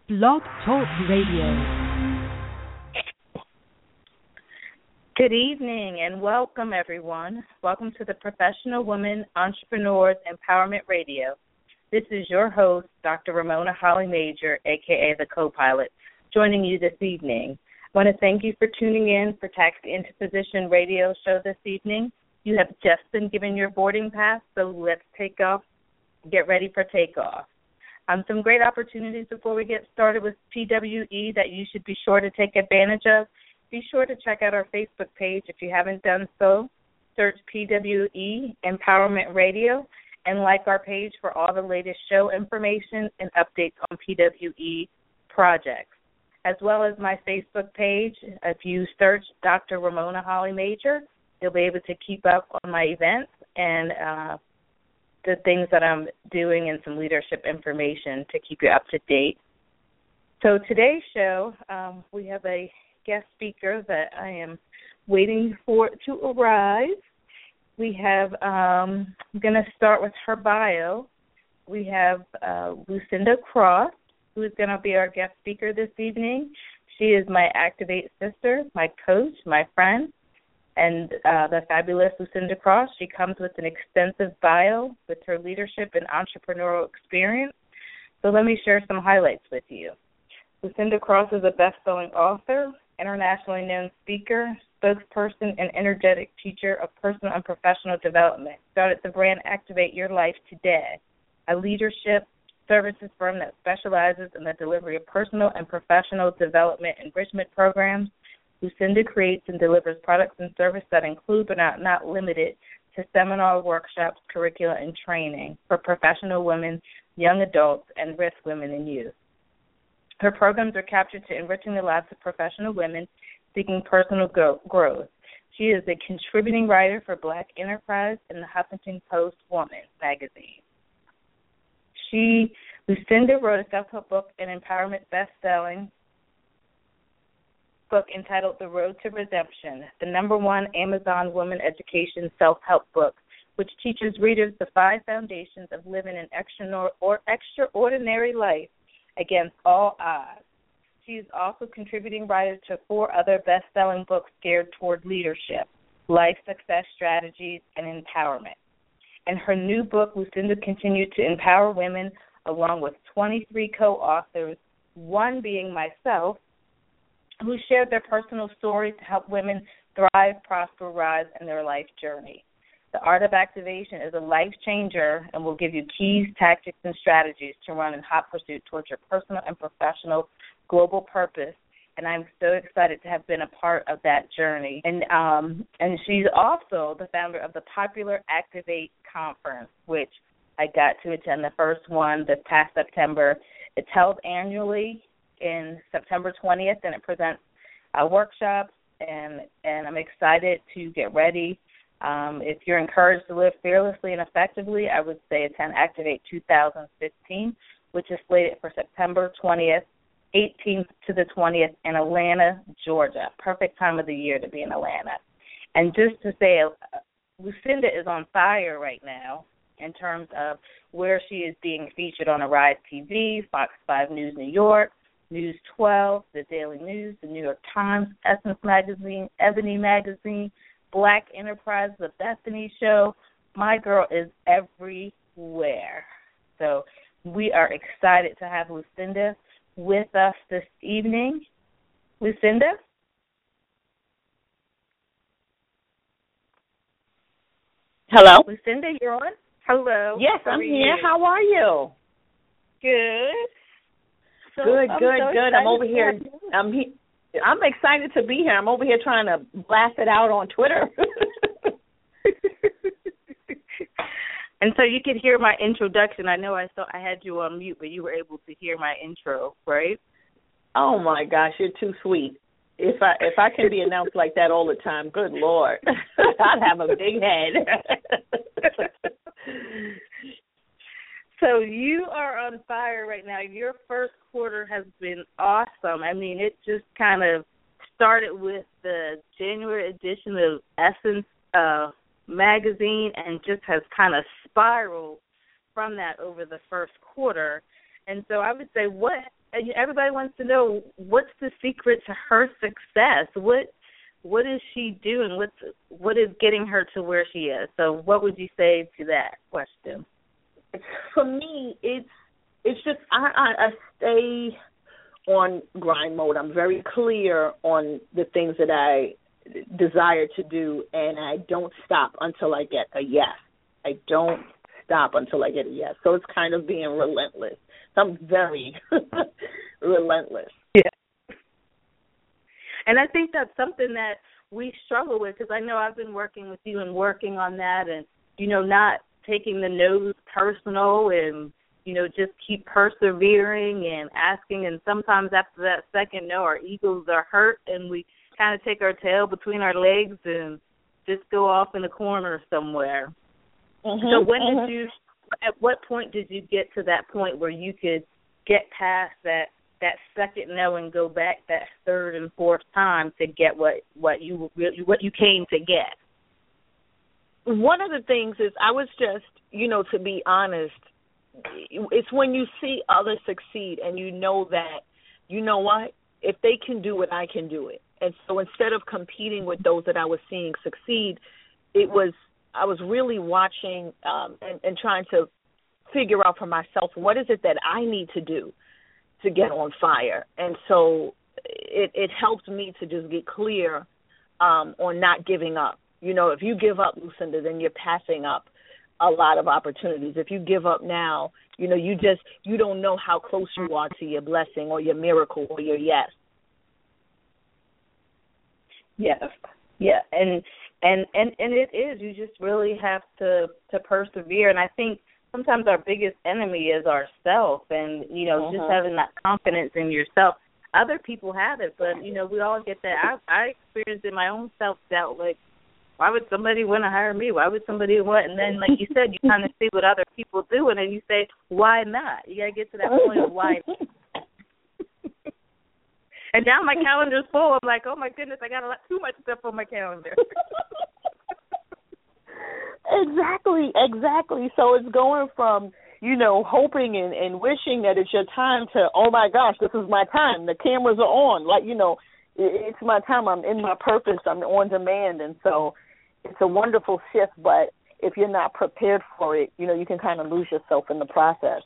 Blog Talk Radio. Good evening and welcome, everyone. Welcome to the Professional Women Entrepreneurs Empowerment Radio. This is your host, Dr. Ramona Holly Major, a.k.a. the co-pilot, joining you this evening. I want to thank you for tuning in for Taxi into Position radio show this evening. You have just been given your boarding pass, so let's take off. Get ready for takeoff. Some great opportunities before we get started with PWE that you should be sure to take advantage of. Be sure to check out our Facebook page if you haven't done so. Search PWE Empowerment Radio and like our page for all the latest show information and updates on PWE projects, as well as my Facebook page. If you search Dr. Ramona Holly Major, you'll be able to keep up on my events and the things that I'm doing and some leadership information to keep you up to date. So today's show, we have a guest speaker that I am waiting for to arrive. We have, I'm going to start with her bio. We have Lucinda Cross, who is going to be our guest speaker this evening. She is my Activate sister, my coach, my friend, and the fabulous Lucinda Cross. She comes with an extensive bio with her leadership and entrepreneurial experience. So let me share some highlights with you. Lucinda Cross is a best-selling author, internationally known speaker, spokesperson, and energetic teacher of personal and professional development. Started the brand Activate Your Life Today, a leadership services firm that specializes in the delivery of personal and professional development enrichment programs. Lucinda creates and delivers products and services that include but are not limited to seminar, workshops, curricula, and training for professional women, young adults, and risk women and youth. Her programs are captured to enriching the lives of professional women seeking personal growth. She is a contributing writer for Black Enterprise and the Huffington Post Woman magazine. Lucinda wrote a self-help book and empowerment best-selling book entitled The Road to Redemption, the #1 Amazon women education self-help book, which teaches readers the 5 foundations of living an extraordinary life against all odds. She is also contributing writer to 4 other best-selling books geared toward leadership, life success strategies, and empowerment. In her new book, Lucinda continued to empower women along with 23 co-authors, one being myself, who shared their personal stories to help women thrive, prosper, rise in their life journey. The Art of Activation is a life changer and will give you keys, tactics, and strategies to run in hot pursuit towards your personal and professional global purpose. And I'm so excited to have been a part of that journey. And she's also the founder of the popular Activate Conference, which I got to attend the first one this past September. It's held annually in September 20th, and it presents workshops, and I'm excited to get ready. If you're encouraged to live fearlessly and effectively, I would say attend Activate 2015, which is slated for September 20th, 18th to the 20th in Atlanta, Georgia. Perfect time of the year to be in Atlanta. And just to say, Lucinda is on fire right now in terms of where she is being featured on Arise TV, Fox 5 News New York, News 12, The Daily News, The New York Times, Essence Magazine, Ebony Magazine, Black Enterprise, The Bethany Show. My girl is everywhere. So we are excited to have Lucinda with us this evening. Lucinda? Hello? Lucinda, you're on? Hello. Yes, I'm here. How are you? Good. So, good. So I'm over here. I'm excited to be here. I'm over here trying to blast it out on Twitter. And so you could hear my introduction. I know I had you on mute, but you were able to hear my intro, right? Oh my gosh, you're too sweet. If I can be announced like that all the time, good Lord, I'd have a big head. So you are on fire right now. Your first quarter has been awesome. I mean, it just kind of started with the January edition of Essence magazine and just has kind of spiraled from that over the first quarter. And so I would say, what everybody wants to know what's the secret to her success. What is she doing? What is getting her to where she is? So, what would you say to that question? For me, it's just I stay on grind mode. I'm very clear on the things that I desire to do, and I don't stop until I get a yes. I don't stop until I get a yes. So it's kind of being relentless. So I'm very relentless. Yeah. And I think that's something that we struggle with, because I know I've been working with you and working on that, and, not taking the no's personal, and, just keep persevering and asking. And sometimes after that second no, our egos are hurt, and we kind of take our tail between our legs and just go off in a corner somewhere. Mm-hmm, so at what point did you get to that point where you could get past that second no and go back that third and fourth time to get what you came to get? One of the things is I was just, to be honest, it's when you see others succeed and you know that, you know what, if they can do it, I can do it. And so instead of competing with those that I was seeing succeed, I was really watching and trying to figure out for myself, what is it that I need to do to get on fire? And so it helped me to just get clear on not giving up. If you give up, Lucinda, then you're passing up a lot of opportunities. If you give up now, you don't know how close you are to your blessing or your miracle or your yes. Yes. Yeah. And it is. You just really have to persevere. And I think sometimes our biggest enemy is ourself, and, just having that confidence in yourself. Other people have it, but, we all get that. I experienced in my own self-doubt, like, why would somebody want to hire me? Why would somebody want? And then, like you said, you kind of see what other people do, and then you say, why not? You got to get to that point of why not. And now my calendar's full. I'm like, oh, my goodness, I got too much stuff on my calendar. Exactly. So it's going from, hoping and wishing that it's your time to, oh, my gosh, this is my time. The cameras are on. Like, it's my time. I'm in my purpose. I'm on demand. And so it's a wonderful shift. But if you're not prepared for it, you can kind of lose yourself in the process.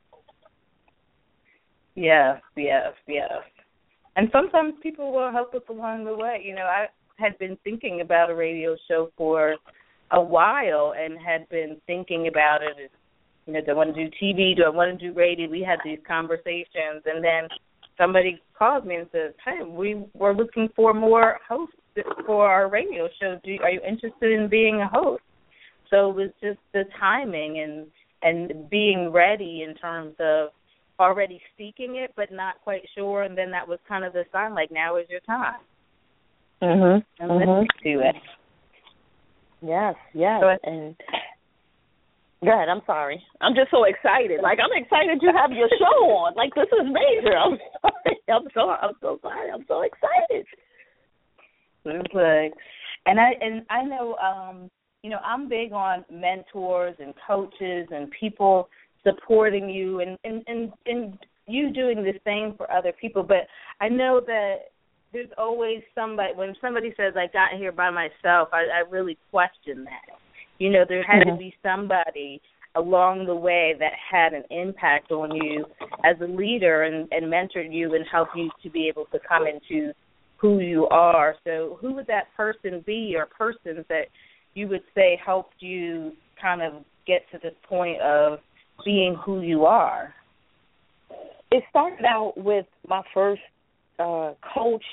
Yes. And sometimes people will help us along the way. I had been thinking about a radio show for a while and had been thinking about it. Do I want to do TV? Do I want to do radio? We had these conversations, and then somebody called me and says, hey, we were looking for more hosts for our radio show. Are you interested in being a host? So it was just the timing and being ready in terms of already seeking it but not quite sure, and then that was kind of the sign, like, now is your time. And let's do it. Yes. So and go ahead, I'm sorry. I'm just so excited. Like, I'm excited you have your show on. Like, this is major. I'm sorry. I'm so sorry. I'm so excited. Good. And I know I'm big on mentors and coaches and people supporting you and you doing the same for other people. But I know that there's always somebody, when somebody says, I got here by myself, I really question that. There had to be somebody along the way that had an impact on you as a leader and mentored you and helped you to be able to come into who you are. So who would that person be, or persons that you would say helped you kind of get to this point of being who you are? It started out with my first coach,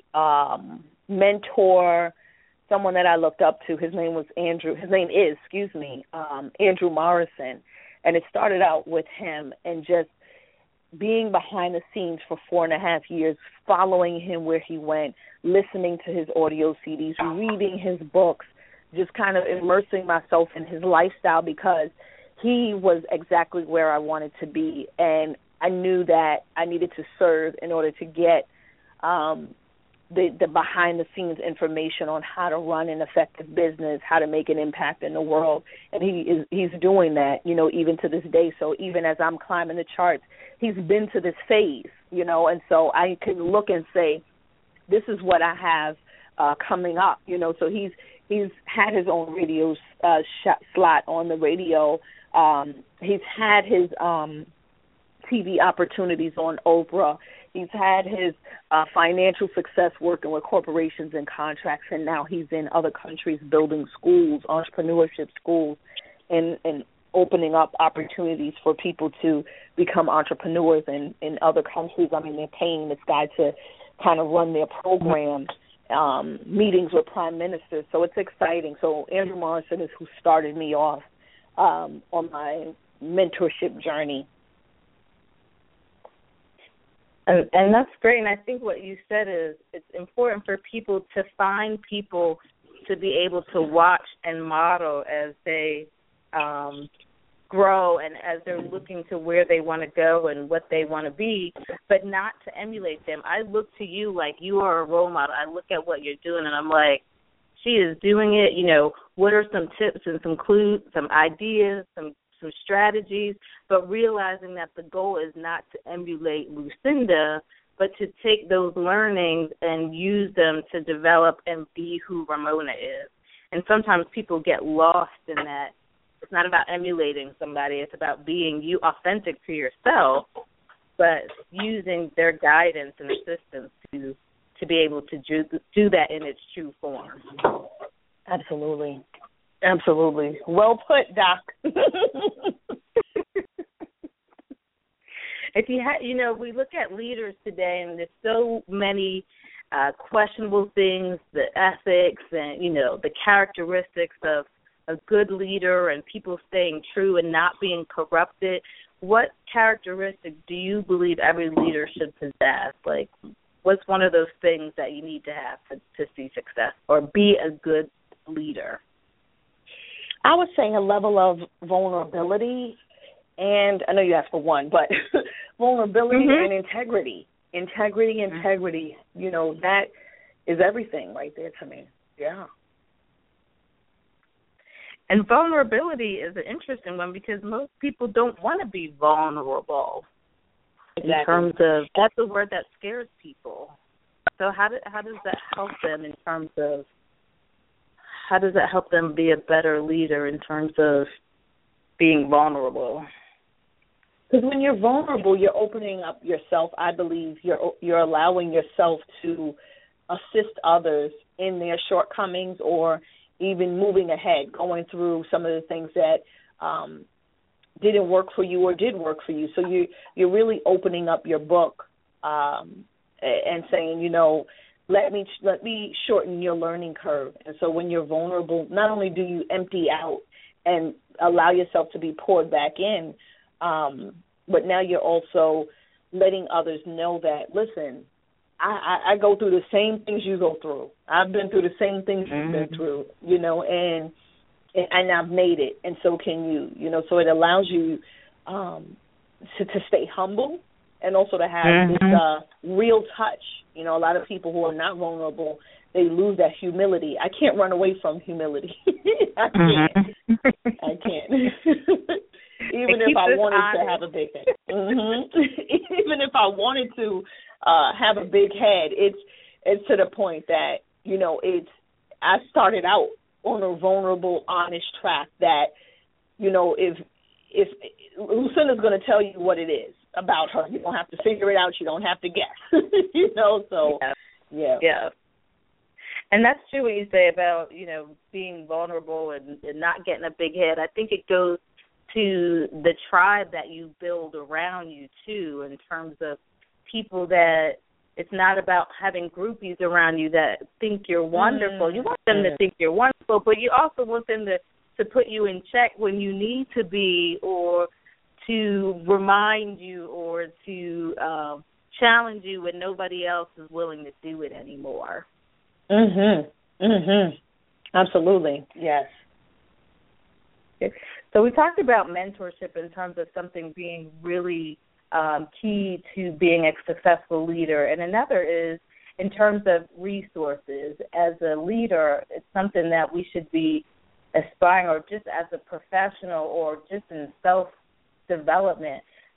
mentor, someone that I looked up to. His name is Andrew Morrison. And it started out with him and just being behind the scenes for 4.5 years, following him where he went, listening to his audio CDs, reading his books, just kind of immersing myself in his lifestyle, because he was exactly where I wanted to be. And I knew that I needed to serve in order to get the behind-the-scenes information on how to run an effective business, how to make an impact in the world. And he's doing that, even to this day. So even as I'm climbing the charts, he's been to this phase you know, and so I can look and say, this is what I have coming up, you know. So he's had his own radio slot on the radio. He's had his TV opportunities on Oprah. He's had his financial success working with corporations and contracts, and now he's in other countries building schools, entrepreneurship schools, and opening up opportunities for people to become entrepreneurs in other countries. I mean, they're paying this guy to kind of run their programs, meetings with prime ministers. So it's exciting. So Andrew Morrison is who started me off on my mentorship journey. And that's great. And I think what you said is it's important for people to find people to be able to watch and model as they grow and as they're looking to where they want to go and what they want to be, but not to emulate them. I look to you like you are a role model. I look at what you're doing and I'm like, she is doing it. You know, what are some tips and some clues, some ideas, some strategies, but realizing that the goal is not to emulate Lucinda, but to take those learnings and use them to develop and be who Ramona is. And sometimes people get lost in that. It's not about emulating somebody. It's about being you, authentic to yourself, but using their guidance and assistance to be able to do that in its true form. Absolutely. Absolutely. Well put, Doc. If you we look at leaders today, and there's so many questionable things, the ethics and, the characteristics of a good leader and people staying true and not being corrupted. What characteristics do you believe every leader should possess? Like, what's one of those things that you need to have to see success or be a good leader? I would say a level of vulnerability, and I know you asked for one, but vulnerability and integrity. Integrity. That is everything right there to me. Yeah. And vulnerability is an interesting one because most people don't want to be vulnerable. Exactly. In terms of, that's a word that scares people. So how does that help them in terms of, how does that help them be a better leader in terms of being vulnerable? Because when you're vulnerable, you're opening up yourself. I believe you're allowing yourself to assist others in their shortcomings or even moving ahead, going through some of the things that didn't work for you or did work for you. So you're really opening up your book and saying, let me shorten your learning curve. And so when you're vulnerable, not only do you empty out and allow yourself to be poured back in, but now you're also letting others know that, listen, I go through the same things you go through. I've been through the same things you've been through, and I've made it, and so can you, so it allows you to stay humble and also to have this real touch. A lot of people who are not vulnerable, they lose that humility. I can't run away from humility. I can't. Even if I wanted to have a big head. Even if I wanted to have a big head, it's to the point that, I started out on a vulnerable, honest track that, if Lucinda's going to tell you what it is about her, you don't have to figure it out, you don't have to guess, so, yeah. And that's true what you say about, being vulnerable and not getting a big head. I think it goes to the tribe that you build around you, too, in terms of people that it's not about having groupies around you that think you're wonderful. You want them to think you're wonderful, but you also want them to put you in check when you need to be, or to remind you, or to challenge you when nobody else is willing to do it anymore. Absolutely, yes. So we talked about mentorship in terms of something being really key to being a successful leader, and another is in terms of resources. As a leader, it's something that we should be aspiring, or just as a professional or just in self-development,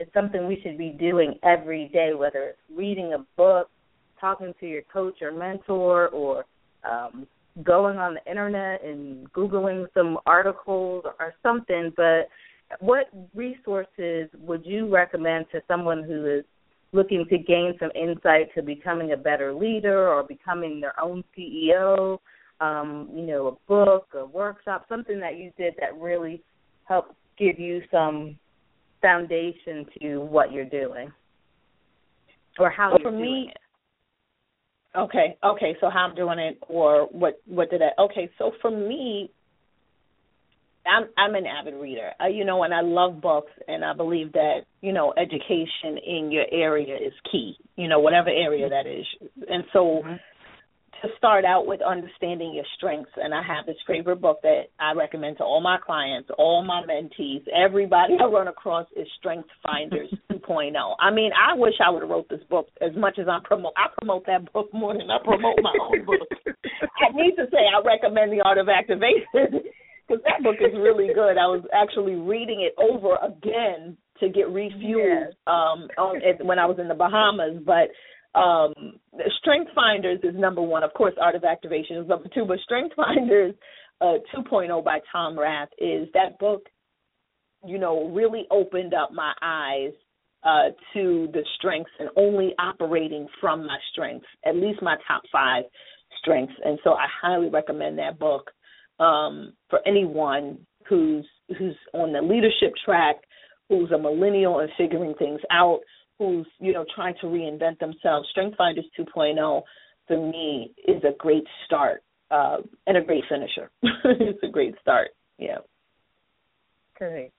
it's something we should be doing every day, whether it's reading a book, talking to your coach or mentor, or going on the internet and Googling some articles or something. But what resources would you recommend to someone who is looking to gain some insight to becoming a better leader or becoming their own CEO? A book, a workshop, something that you did that really helped give you some foundation to what you're doing or how you're doing it. Okay, so how I'm doing it or what did I, okay, so for me, I'm an avid reader, and I love books, and I believe that, education in your area is key, whatever area that is. And so to start out with understanding your strengths, and I have this favorite book that I recommend to all my clients, all my mentees, everybody I run across, is Strength Finders 2.0. I mean, I wish I would have wrote this book as much as I promote that book more than I promote my own book. I need to say I recommend The Art of Activation because that book is really good. I was actually reading it over again to get refueled when I was in the Bahamas, but Strength Finders is number one. Of course, Art of Activation is number two, but Strength Finders 2.0 by Tom Rath is that book, really opened up my eyes to the strengths and only operating from my strengths, at least my top 5 strengths. And so I highly recommend that book for anyone who's on the leadership track, who's a millennial and figuring things out, who's, trying to reinvent themselves. Strength Finders 2.0, for me, is a great start and a great finisher. It's a great start, yeah. Great.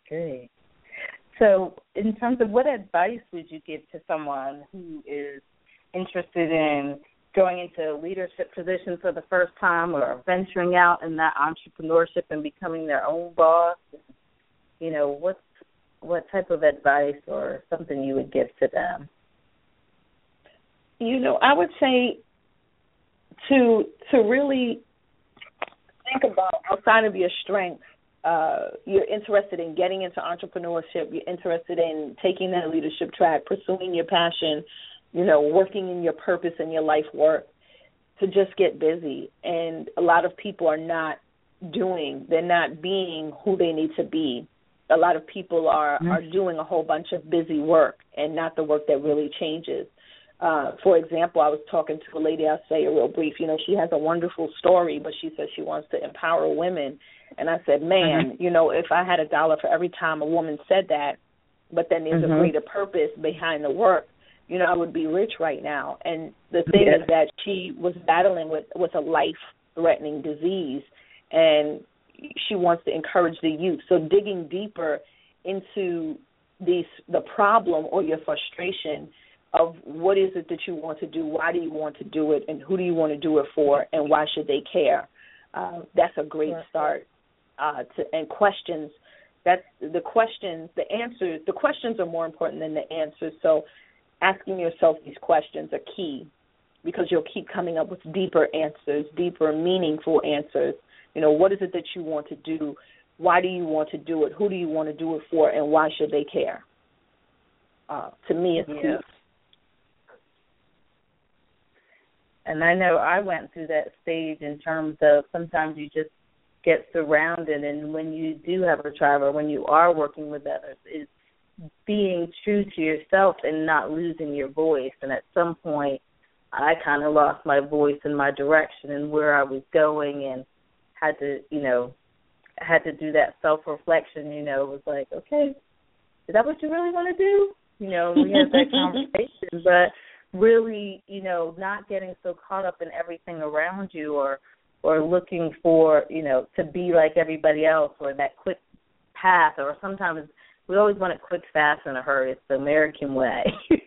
So in terms of what advice would you give to someone who is interested in going into a leadership position for the first time or venturing out in that entrepreneurship and becoming their own boss? What type of advice or something you would give to them? I would say to really think about outside of your strengths. You're interested in getting into entrepreneurship. You're interested in taking that leadership track, pursuing your passion, working in your purpose and your life work, to just get busy. And a lot of people are not they're not being who they need to be. A lot of people are doing a whole bunch of busy work and not the work that really changes. For example, I was talking to a lady, I'll say it real brief. She has a wonderful story, but she says she wants to empower women. And I said, man, if I had $1 for every time a woman said that, but then there's a greater purpose behind the work, I would be rich right now. And the thing is that she was battling with a life-threatening disease, and she wants to encourage the youth. So digging deeper into the problem or your frustration of what is it that you want to do, why do you want to do it, and who do you want to do it for, and why should they care? That's a great start. And questions. That's the questions. The answers. The questions are more important than the answers. So asking yourself these questions are key, because you'll keep coming up with deeper answers, deeper, meaningful answers. What is it that you want to do? Why do you want to do it? Who do you want to do it for? And why should they care? To me, it's key. And I know I went through that stage in terms of sometimes you just get surrounded, and when you do have a tribe or when you are working with others, is being true to yourself and not losing your voice. And at some point, I kind of lost my voice and my direction and where I was going, and had to do that self-reflection. It was like, okay, is that what you really want to do? We had that conversation, but really, not getting so caught up in everything around you or looking for, to be like everybody else or that quick path. Or sometimes we always want it quick, fast, in a hurry. It's the American way.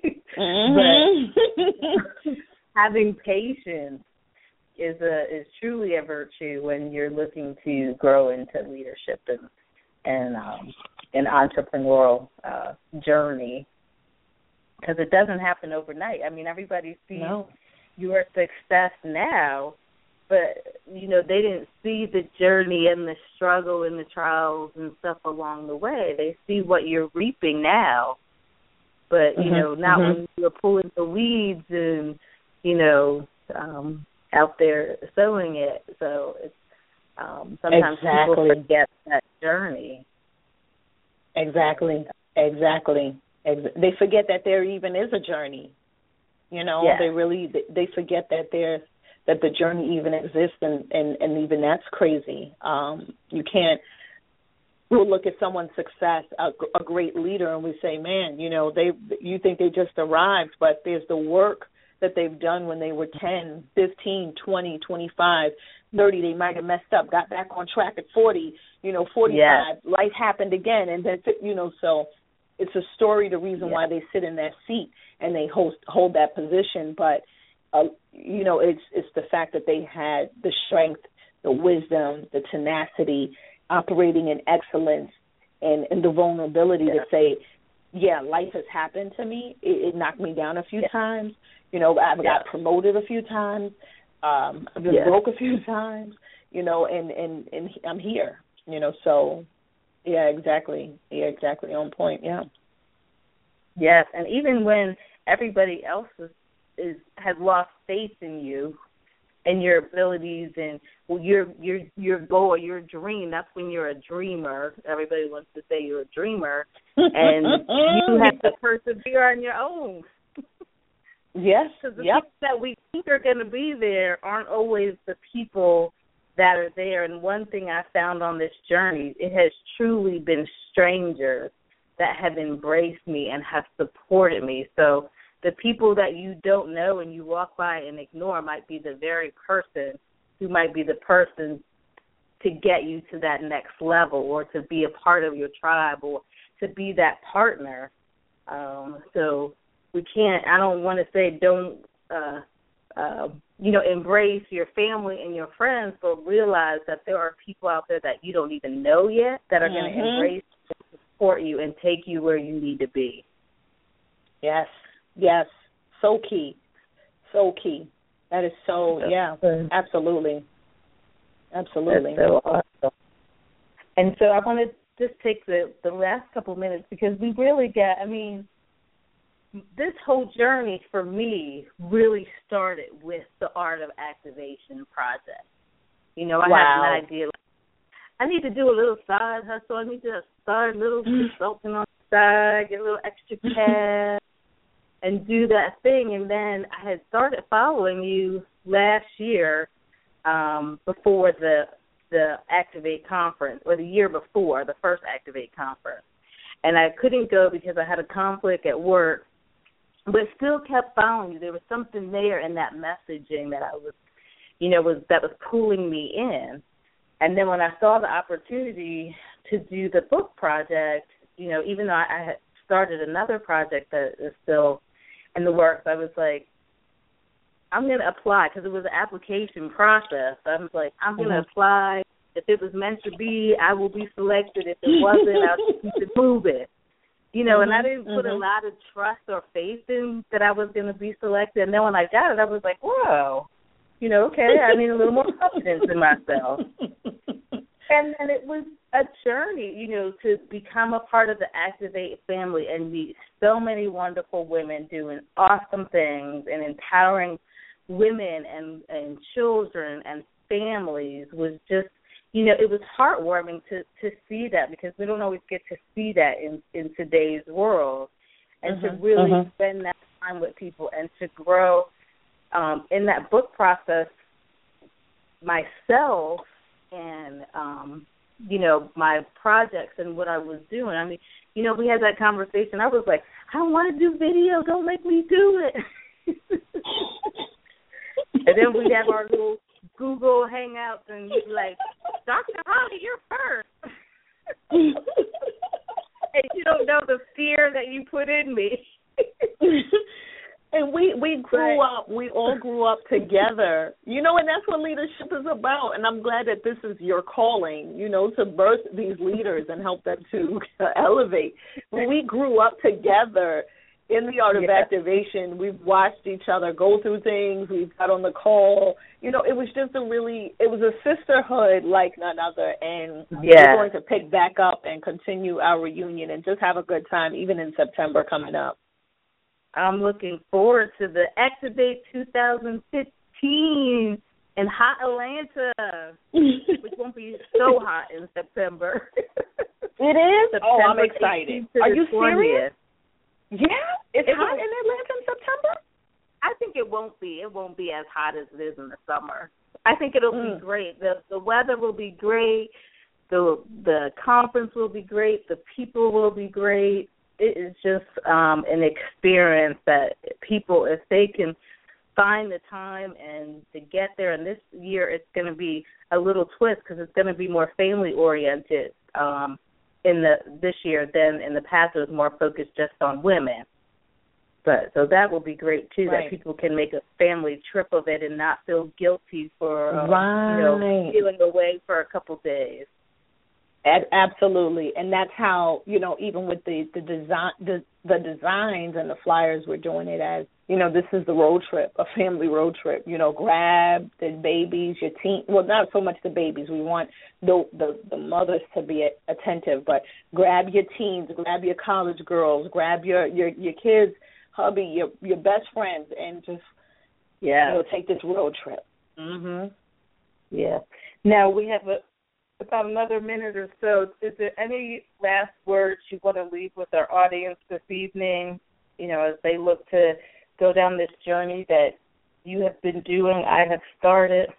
But having patience is truly a virtue when you're looking to grow into leadership and an entrepreneurial journey, because it doesn't happen overnight. I mean, everybody sees your success now, but they didn't see the journey and the struggle and the trials and stuff along the way. They see what you're reaping now, but, not when you're pulling the weeds and, out there sowing it. So it's sometimes people forget that journey. Exactly. They forget that there even is a journey. They forget that the journey even exists, and even that's crazy. You can't. We'll look at someone's success, a great leader, and we say, man, you think they just arrived, but there's the work that they've done when they were 10, 15, 20, 25, 30. They might have messed up, got back on track at 40, 45. Yes. Life happened again, and then, so it's a story, the reason why they sit in that seat and they hold that position. But, it's the fact that they had the strength, the wisdom, the tenacity, operating in excellence, and the vulnerability to say, life has happened to me. It knocked me down a few times. I've got promoted a few times. I've been broke a few times, and I'm here, so, exactly on point, Yes, and even when everybody else has lost faith in you and your abilities and your goal, your dream, that's when you're a dreamer. Everybody wants to say you're a dreamer, and you have to persevere on your own. Yes. Because the people that we think are going to be there aren't always the people that are there. And one thing I found on this journey, it has truly been strangers that have embraced me and have supported me. So the people that you don't know and you walk by and ignore might be the very person who might be the person to get you to that next level, or to be a part of your tribe, or to be that partner. So we can't, I don't want to say don't, embrace your family and your friends, but realize that there are people out there that you don't even know yet that are going to embrace and support you and take you where you need to be. Yes. So key. That is so, absolutely. That's so awesome. And so I want to just take the last couple minutes, because we really this whole journey for me really started with the Art of Activation project. I had an idea. I need to do a little side hustle. I need to start a little consulting on the side, get a little extra cash, and do that thing. And then I had started following you last year before the Activate conference, or the year before, the first Activate conference. And I couldn't go because I had a conflict at work, but still kept following you. There was something there in that messaging that I was, that was pulling me in. And then when I saw the opportunity to do the book project, even though I had started another project that is still in the works, I was like, I'm going to apply, because it was an application process. I was like, I'm going to apply. If it was meant to be, I will be selected. If it wasn't, I'll keep it moving. And I didn't put a lot of trust or faith in that I was going to be selected. And then when I got it, I was like, whoa, okay, I need a little more confidence in myself. And then it was a journey, to become a part of the Activate family and meet so many wonderful women doing awesome things and empowering women and children and families was just, it was heartwarming to see that, because we don't always get to see that in today's world, and to really spend that time with people and to grow in that book process myself and, my projects and what I was doing. I mean, we had that conversation. I was like, I don't want to do video. Don't make me do it. And then we'd have our little Google Hangouts, and you'd be like, Dr. Holly, you're first. And you don't know the fear that you put in me. And we grew up, we all grew up together, and that's what leadership is about. And I'm glad that this is your calling, to birth these leaders and help them to elevate. We grew up together in the Art of Activation. We've watched each other go through things. We've got on the call. It was just it was a sisterhood like none other. And we're going to pick back up and continue our reunion and just have a good time, even in September coming up. I'm looking forward to the Activate 2015 in hot Atlanta, which won't be so hot in September. It is? September I'm excited. Are you serious? Yeah? It's hot in Atlanta in September? I think it won't be. It won't be as hot as it is in the summer. I think it'll be great. The weather will be great. The conference will be great. The people will be great. It is just an experience that people, if they can find the time and to get there, and this year it's going to be a little twist because it's going to be more family-oriented this year than in the past. It was more focused just on women. But so that will be great, too, that people can make a family trip of it and not feel guilty for feeling away for a couple days. Absolutely, and that's how, even with the designs and the flyers, we're doing it as, this is the road trip, a family road trip. Grab the babies, your teen. Well, not so much the babies. We want the mothers to be attentive, but grab your teens, grab your college girls, grab your kids, hubby, your best friends, and just take this road trip. Mhm. Yeah. Now we have about another minute or so. Is there any last words you want to leave with our audience this evening, as they look to go down this journey that you have been doing, I have started?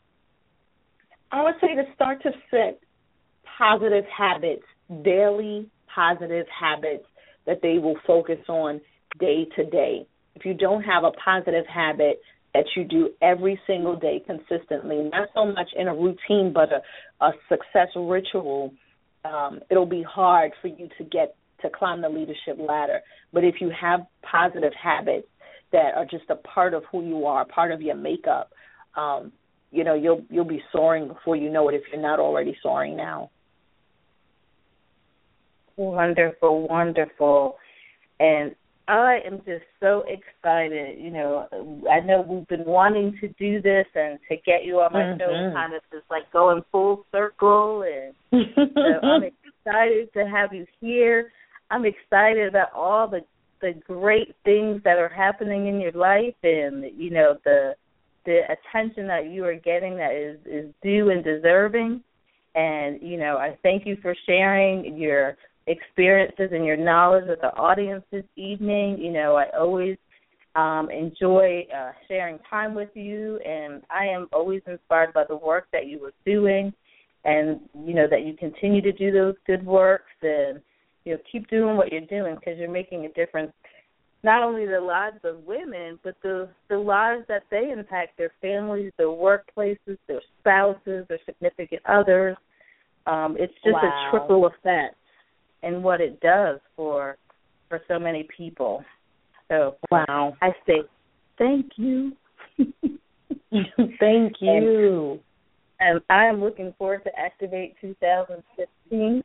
I would say to start to set positive habits, daily positive habits that they will focus on day to day. If you don't have a positive habit that you do every single day consistently, not so much in a routine but a success ritual, it'll be hard for you to climb the leadership ladder. But if you have positive habits that are just a part of who you are, part of your makeup, you'll be soaring before you know it if you're not already soaring now. Wonderful, wonderful. And I am just so excited. I know we've been wanting to do this and to get you on my show, kind of just like going full circle. And so I'm excited to have you here. I'm excited about all the great things that are happening in your life, and the attention that you are getting that is due and deserving. And I thank you for sharing your experiences and your knowledge with the audience this evening. I always enjoy sharing time with you, and I am always inspired by the work that you are doing, and that you continue to do those good works, and keep doing what you're doing, because you're making a difference, not only the lives of women, but the lives that they impact, their families, their workplaces, their spouses, their significant others. It's just a triple effect in what it does for so many people. So I say thank you. Thank you. And I am looking forward to Activate 2015.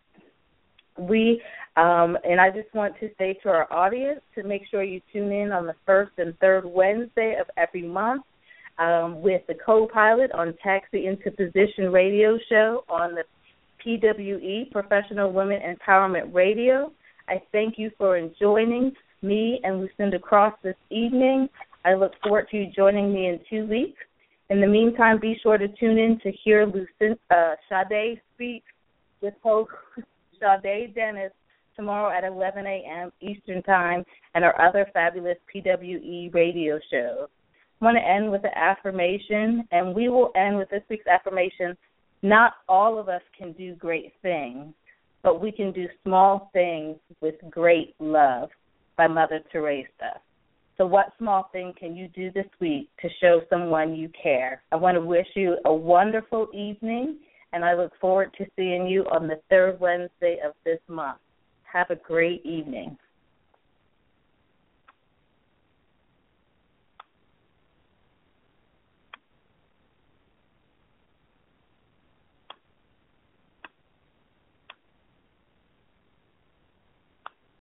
And I just want to say to our audience to make sure you tune in on the first and third Wednesday of every month with the co-pilot on Taxi into Position radio show on the PWE, Professional Women Empowerment Radio. I thank you for joining me and Lucinda Cross this evening. I look forward to you joining me in 2 weeks. In the meantime, be sure to tune in to hear Sade speak with host Sade Dennis tomorrow at 11 a.m. Eastern Time, and our other fabulous PWE radio shows. I want to end with an affirmation, and we will end with this week's affirmation. Not all of us can do great things, but we can do small things with great love, by Mother Teresa. So what small thing can you do this week to show someone you care? I want to wish you a wonderful evening, and I look forward to seeing you on the third Wednesday of this month. Have a great evening.